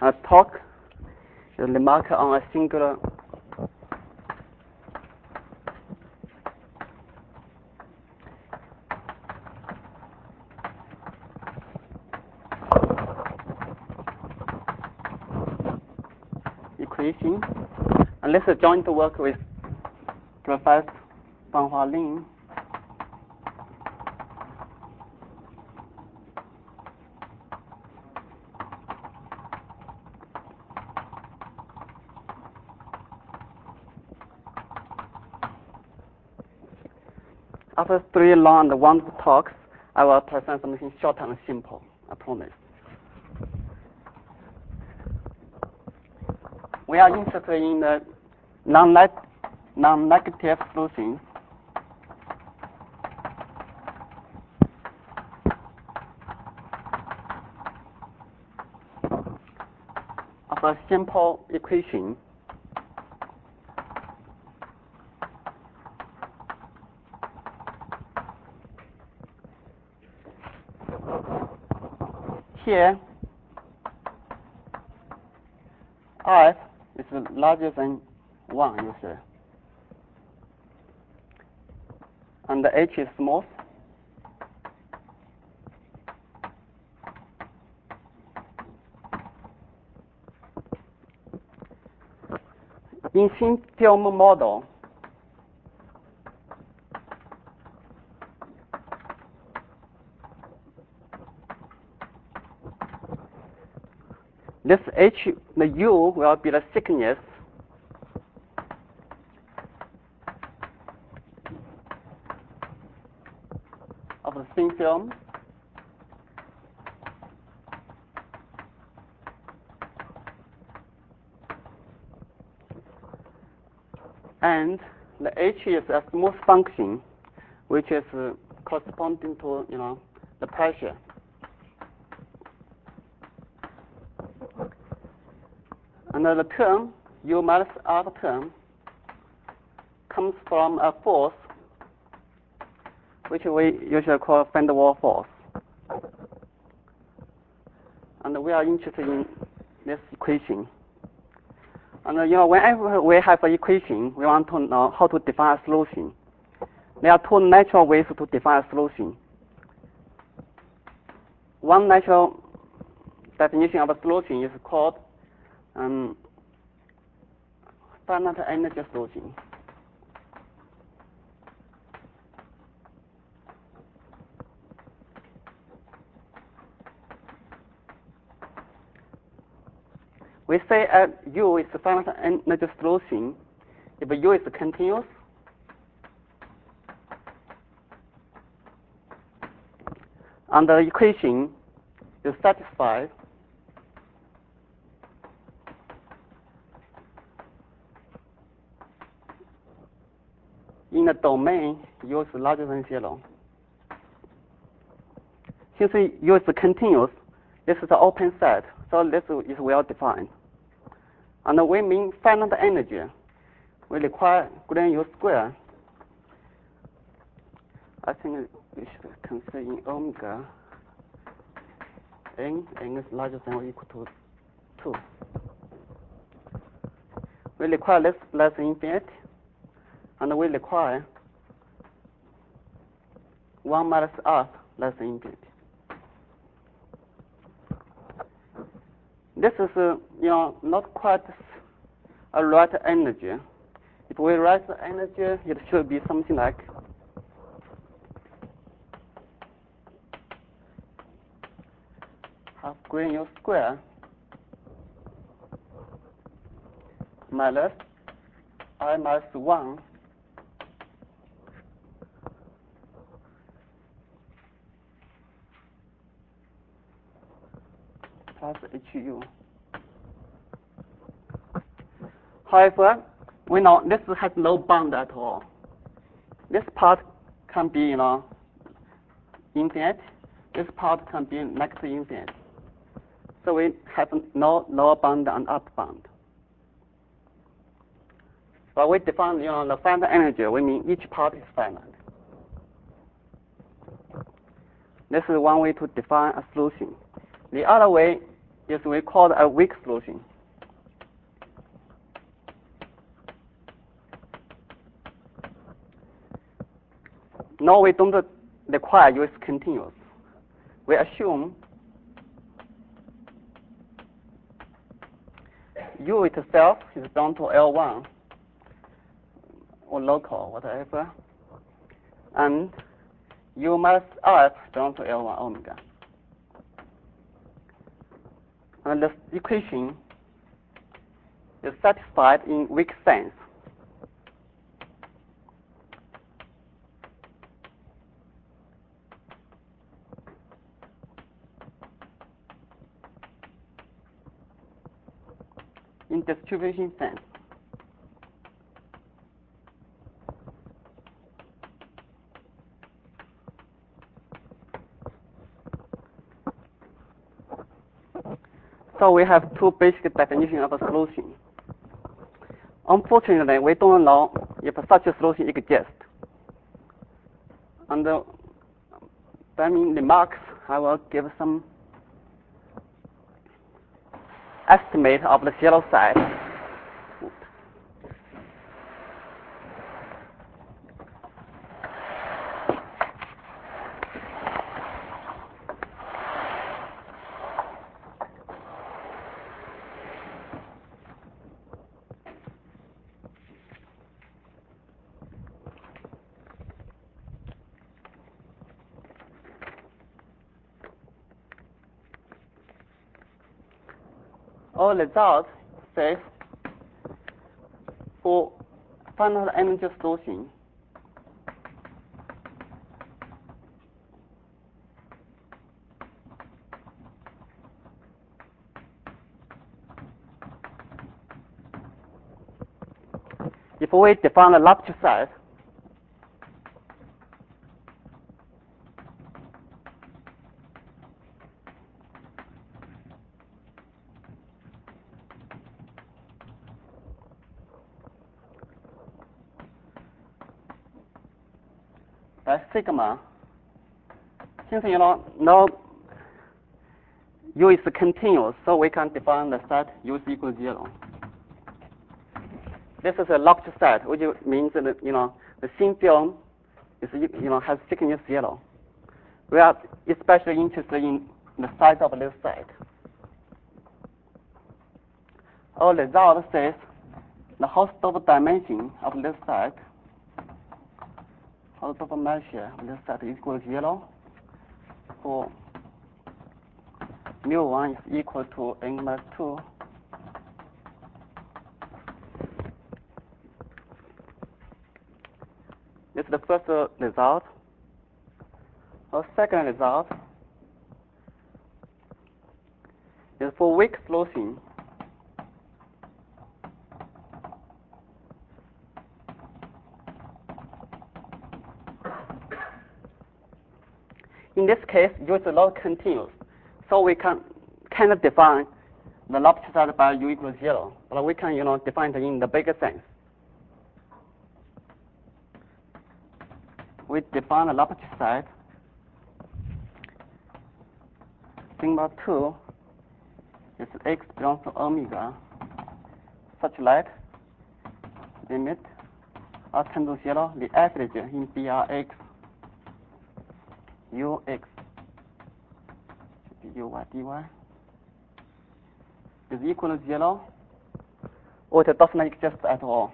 Torque is the marker on a singular equation. And let's join to work with Professor Banhua Lin. After 3 long and wonderful talks, I will present something short and simple, I promise. We are interested in the non-negative solutions of a simple equation here. F is larger than 1, you see, and the H is small. In thin film model, this H, the U will be the thickness of the thin film, and the H is a smooth function, which is corresponding to the pressure. And the term U minus R term comes from a force which we usually call van der Waals force. And we are interested in this equation. And whenever we have an equation, we want to know how to define a solution. There are 2 natural ways to define a solution. One natural definition of a solution is called finite energy solution. We say U is a finite energy solution if U is continuous and the equation is satisfied in the domain U is larger than 0. Since U is continuous, this is an open set, so this is well defined. And we mean finite energy, we require grand U square. I think we should consider in omega n is larger than or equal to 2. We require less than infinity, and we require 1 minus R less than infinity. This is not quite a right energy. If we write the energy, it should be something like half grand U square minus I minus 1 plus HU. However, we know this has no bound at all. This part can be infinite. This part can be negative infinite. So we have no lower bound and upper bound. But we define the finite energy, we mean each part is finite. This is one way to define a solution. The other way is we call a weak solution. Now we don't require U is continuous. We assume U itself is bound to L1 or local, whatever, and U minus F bound to L1 omega. And this equation is satisfied in weak sense. In distribution sense. So we have two basic definitions of a solution. Unfortunately, we don't know if such a solution exists. And in remarks, I will give some estimate of the zero side. Our result says for final energy solution, if we define a rupture size, sigma, since now U is continuous, so we can define the set U is equal to 0. This is a locked set, which means that the thin film is has thickness 0. We are especially interested in the size of this set. Our result says the Hausdorff dimension of this set, Hausdorff measure of this set is equal to 0 for mu1 is equal to n minus 2 . This is the first result. Our second result is for weak solution. In this case, U is not continuous, so we cannot define the rupture set by U equals 0, but we can define it in the bigger sense. We define the rupture set sigma 2 is x belongs to omega such that limit r tends to 0, the average in Brx ux uy dy is equal to 0, or it does not exist at all.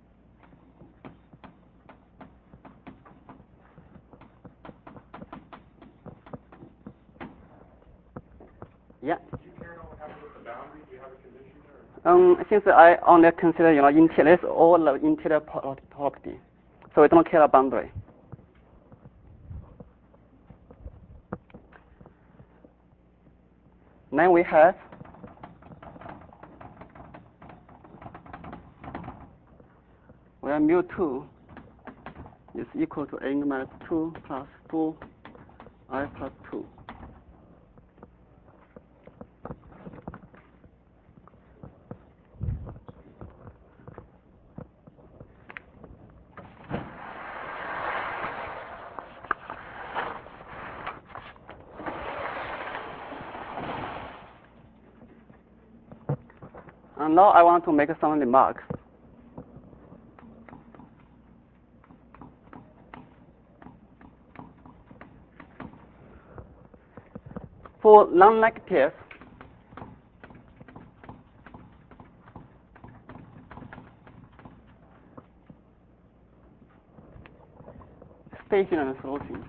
Yeah. Do you care about what happens with the boundary? Do you have a condition there? Since I only consider interior, it's all the interior property, so we don't care about boundary. Then we have where mu2 is equal to n minus 2 plus 2 I plus 2. And now I want to make some remarks. For non-negative, stationary solution,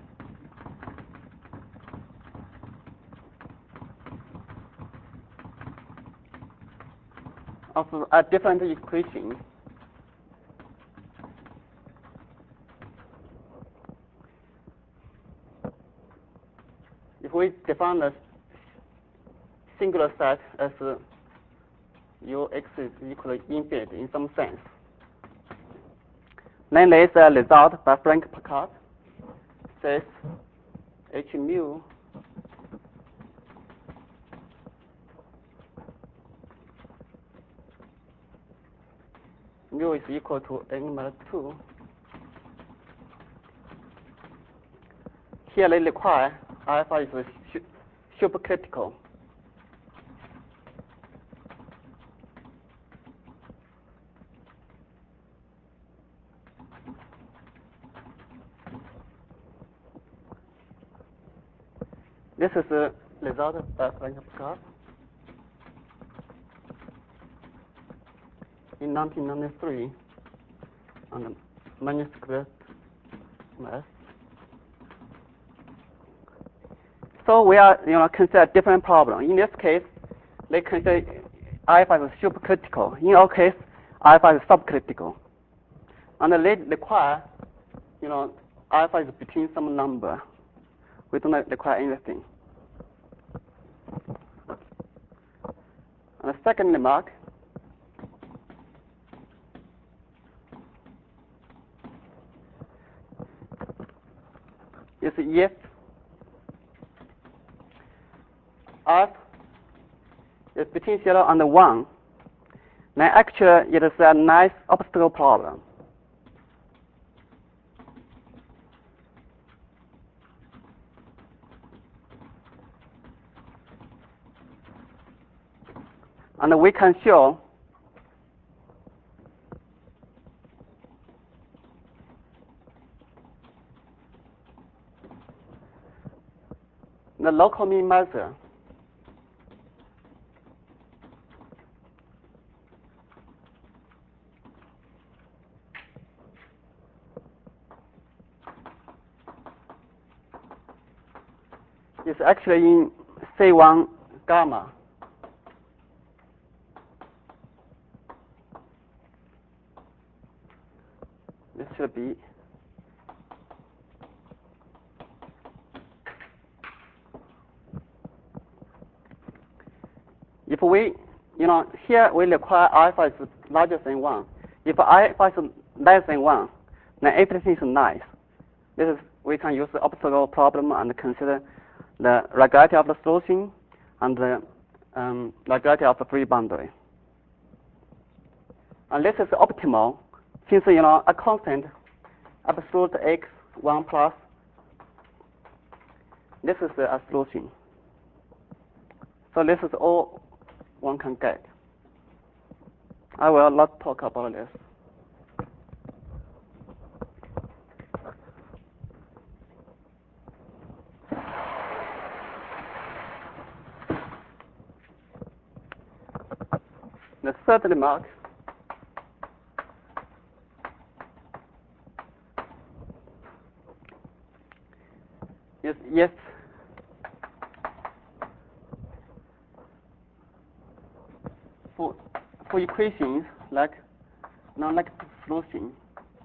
of a different equation, if we define the singular set as Ux is equal to infinity in some sense, then there is a result by Frank-Picard says H mu is equal to n minus 2. Here they require alpha is supercritical. This is the result of Frank-Picard in 1993 on the manuscript math. So we are, consider different problem. In this case, they consider alpha is supercritical. In our case, alpha is subcritical. And they require, alpha is between some number. We do not require anything. And the second remark is if f is between 0 and 1, then actually it is a nice obstacle problem. And we can show the local mean measure is actually in C1 gamma. This should be if we, here we require alpha is larger than 1. If alpha is less than 1, then everything is nice. We can use the obstacle problem and consider the regularity of the solution and the regularity of the free boundary. And this is optimal since, a constant absolute x 1 plus, this is a solution. So this is all one can get. I will not talk about this. The third remark is yes, for equations like non-negative solution,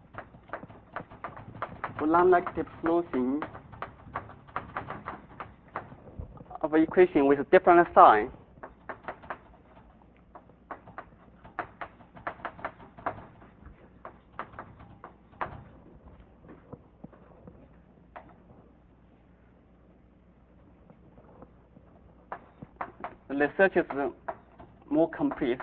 for non-negative solution of an equation with a different sign, the research is more complete.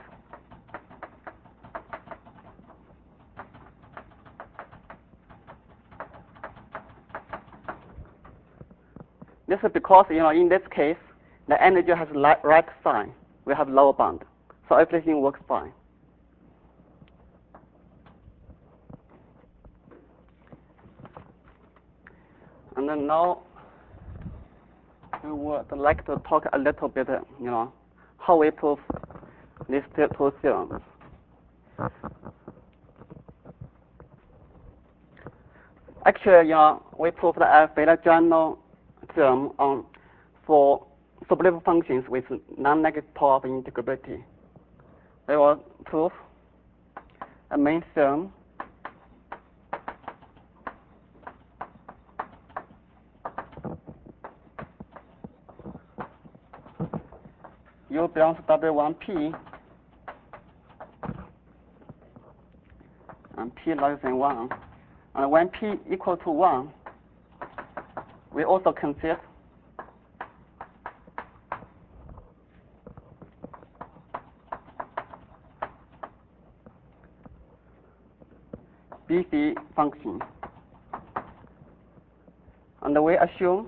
This is because, in this case, the energy has right sign. We have lower bound. So everything works fine. And then now we would like to talk a little bit, how we prove these two theorems. Actually, we proved a Fedor-Johanno theorem for sublevel functions with non-negative power of integrability. We will prove a main theorem U belongs to W1P and P larger than 1. And when P equal to 1, we also consider BC function. And we assume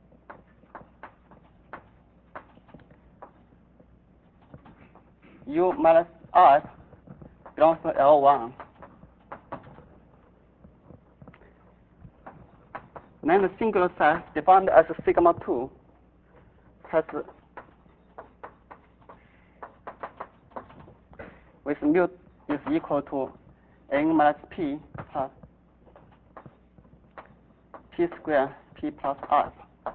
U minus R belongs to L1. Then the singular set defined as sigma 2 has with mu is equal to n minus p plus p squared p plus r.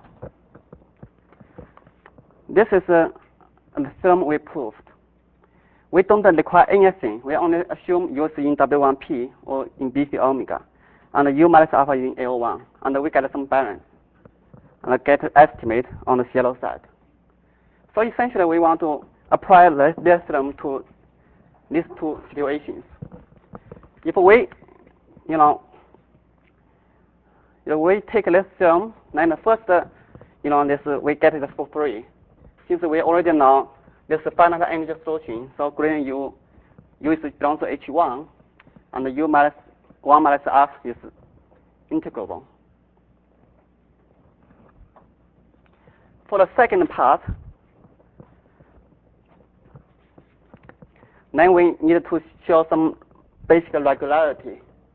This is the theorem we proved. We don't require anything. We only assume U is in W1P or in BC omega, and U minus alpha in L1, and we get some balance, and get estimate on the yellow side. So essentially, we want to apply this theorem to these two situations. If we, if we take this theorem, then first, we get it for free. Since we already know this is finite energy solution, so gradient U belongs to H1, and U minus 1 minus F is integrable. For the second part, then we need to show some basic regularity.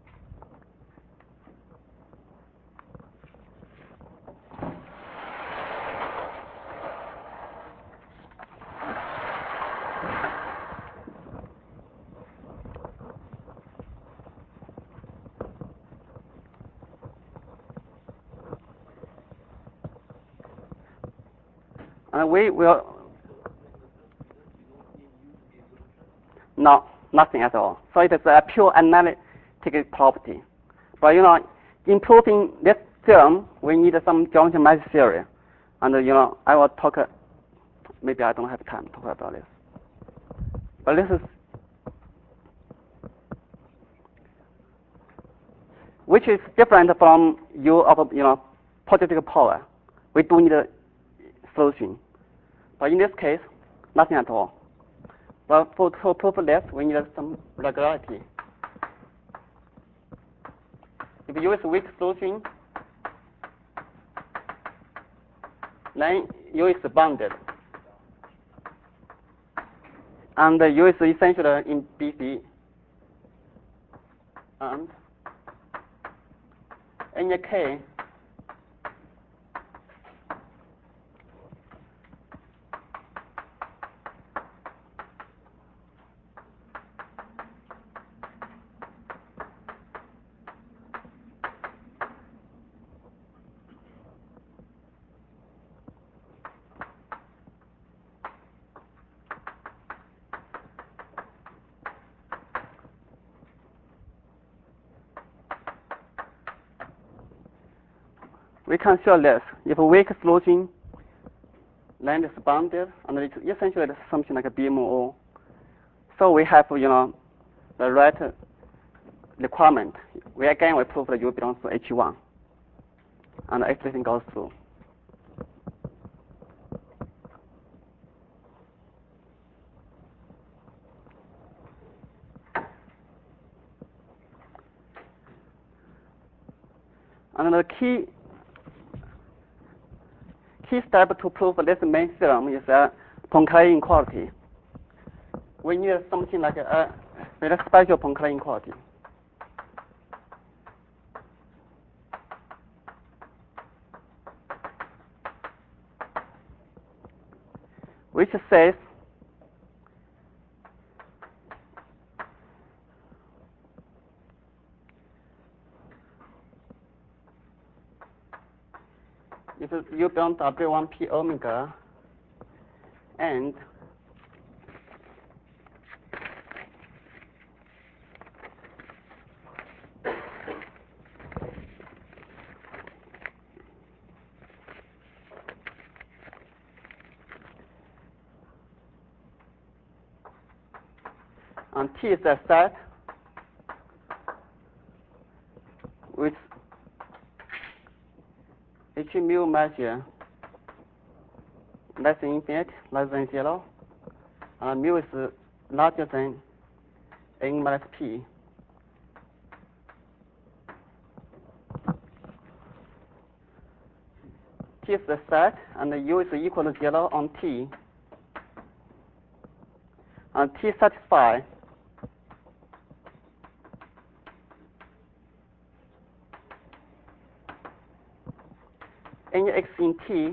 And we will nothing at all. So it is a pure analytic property. But in proving this theorem, we need some geometry magic theory, and I will talk. Maybe I don't have time to talk about this. But this is which is different from U of positive power. We do need a solution. But in this case, nothing at all. But to prove this, we need some regularity. If U is a weak solution, then U is bounded. And U is essentially in BC. And any K we can show this. If a weak solution, then it's bounded, and it's essentially something like a BMO. So we have, the right requirement. We prove that U belongs to H1, and everything goes through. And the key step to prove this main theorem is a Poincare inequality. we need something like a very special Poincare inequality. Which says if you belong to W1P omega and T is a set with H mu measure less than infinite, less than 0, mu is larger than n minus p. T is the set, and u is equal to 0 on T. And T satisfies any x in T,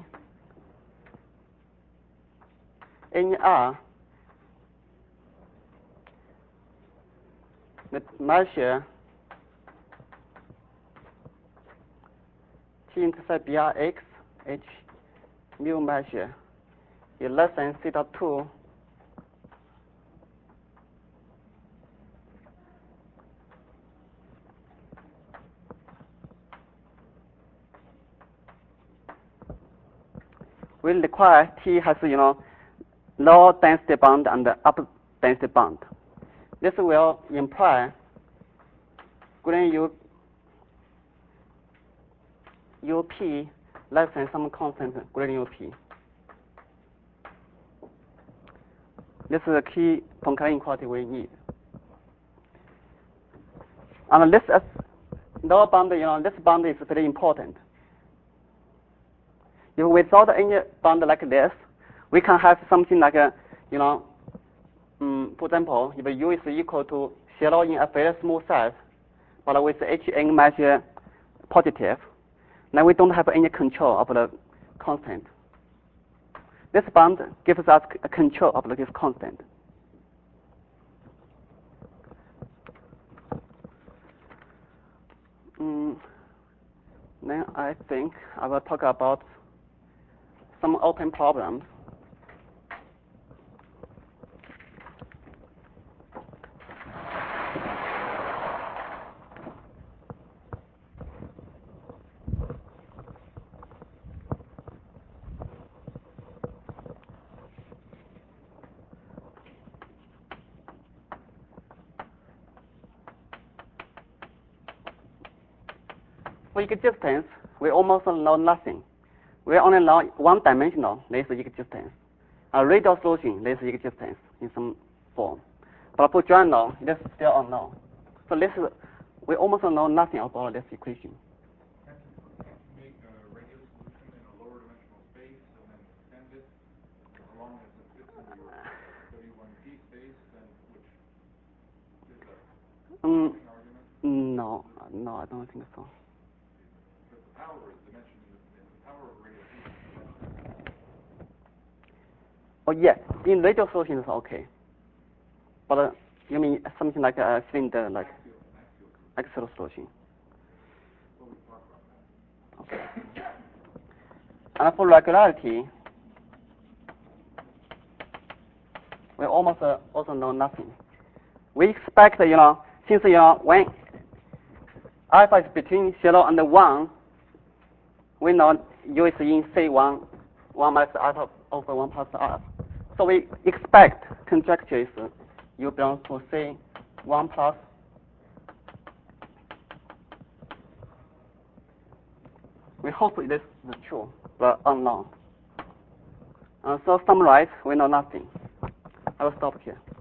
any R, the measure T intercept BRX, H mu measure is less than theta 2. We require T has, low density bound and upper density bound. This will imply gradient UP less than some constant gradient UP. This is the key Poincare inequality we need. And this lower bound, this bound is very important. If without any bound like this, we can have something like a, for example, if U is equal to 0 in a very small size, but with Hn measure positive, then we don't have any control of the constant. This bound gives us a control of this constant. Then I think I will talk about some open problems. For existence, we almost know nothing. We only know one-dimensional laser existence. A radial solution laser existence in some form. But for journal, it is still unknown. So we almost know nothing about this equation. Can't you make a radial solution in a lower dimensional space and then extend it as long as it fits into your W1P space, then which is a argument? No, I don't think so. Because the power is dimension in the power of radial solution. Oh yeah, in radial solution is okay. But you mean something like a cylinder, like axial solution? Well, we talk about that. Okay. And for regularity, we almost also know nothing. We expect, since when alpha is between 0 and 1, we know U is in C1, 1 minus alpha over 1 plus alpha. So we expect conjecture is U belongs to C1 plus. We hope it is true, but unknown. So summarize, we know nothing. I will stop here.